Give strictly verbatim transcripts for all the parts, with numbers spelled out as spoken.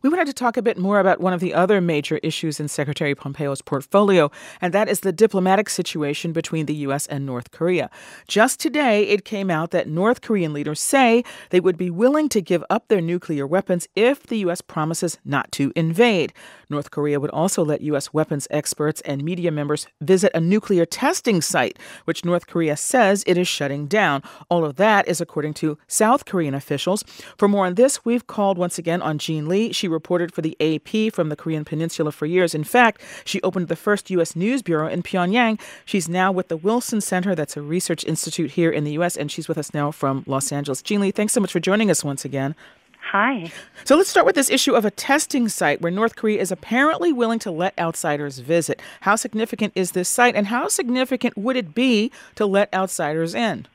We wanted to talk a bit more about one of the other major issues in Secretary Pompeo's portfolio, and that is the diplomatic situation between the U S and North Korea. Just today, it came out that North Korean leaders say they would be willing to give up their nuclear weapons if the U S promises not to invade. North Korea would also let U S weapons experts and media members visit a nuclear testing site, which North Korea says it is shutting down. All of that is according to South Korean officials. For more on this, we've called once again on Jean Lee. She reported for the A P from the Korean Peninsula for years. In fact, she opened the first U S news bureau in Pyongyang. She's now with the Wilson Center. That's a research institute here in the U S, and she's with us now from Los Angeles. Jean Lee, thanks so much for joining us once again. Hi. So let's start with this issue of a testing site where North Korea is apparently willing to let outsiders visit. How significant is this site, and how significant would it be to let outsiders in?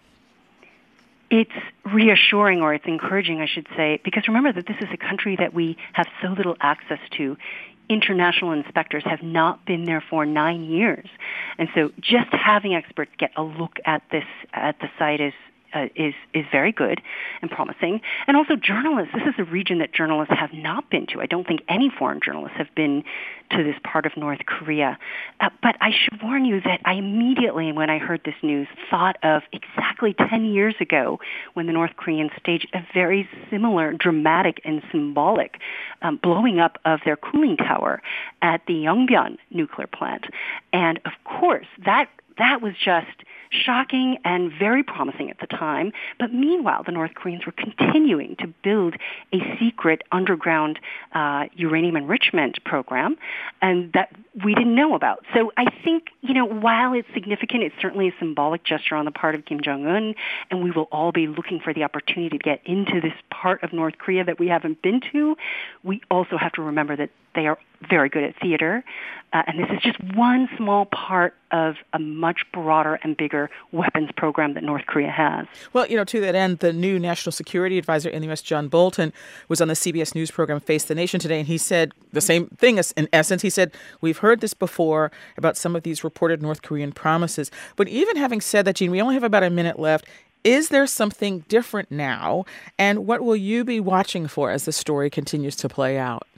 It's reassuring, or it's encouraging, I should say, because remember that this is a country that we have so little access to. International inspectors have not been there for nine years. And so just having experts get a look at this, at the site is Uh, is is very good and promising. And also journalists. This is a region that journalists have not been to. I don't think any foreign journalists have been to this part of North Korea. Uh, but I should warn you that I immediately, when I heard this news, thought of exactly ten years ago when the North Koreans staged a very similar, dramatic and symbolic um, blowing up of their cooling tower at the Yongbyon nuclear plant. And of course, that that was just shocking and very promising at the time. But meanwhile, the North Koreans were continuing to build a secret underground uh, uranium enrichment program, and that we didn't know about. So I think, you know, while it's significant, it's certainly a symbolic gesture on the part of Kim Jong-un, and we will all be looking for the opportunity to get into this part of North Korea that we haven't been to. We also have to remember that they are very good at theater, uh, and this is just one small part of a much broader and bigger weapons program that North Korea has. Well, you know, to that end, the new National Security Advisor in the U S, John Bolton, was on the C B S News program Face the Nation today, and he said the same thing. In essence, he said, we've heard this before about some of these reported North Korean promises. But even having said that, Jean, we only have about a minute left. Is there something different now? And what will you be watching for as the story continues to play out?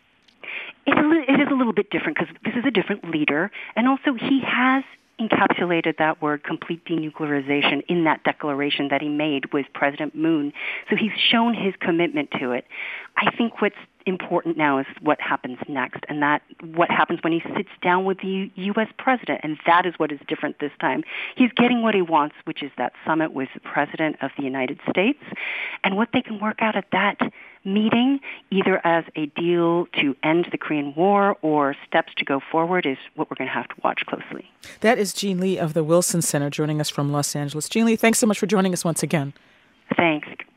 It is a little bit different because this is a different leader, and also he has encapsulated that word complete denuclearization in that declaration that he made with President Moon. So he's shown his commitment to it. I think what's important now is what happens next, and that what happens when he sits down with the U S president, and that is what is different this time. He's getting what he wants, which is that summit with the President of the United States, and what they can work out at that meeting, either as a deal to end the Korean War or steps to go forward, is what we're going to have to watch closely. That is Jean Lee of the Wilson Center joining us from Los Angeles. Jean Lee, thanks so much for joining us once again. Thanks.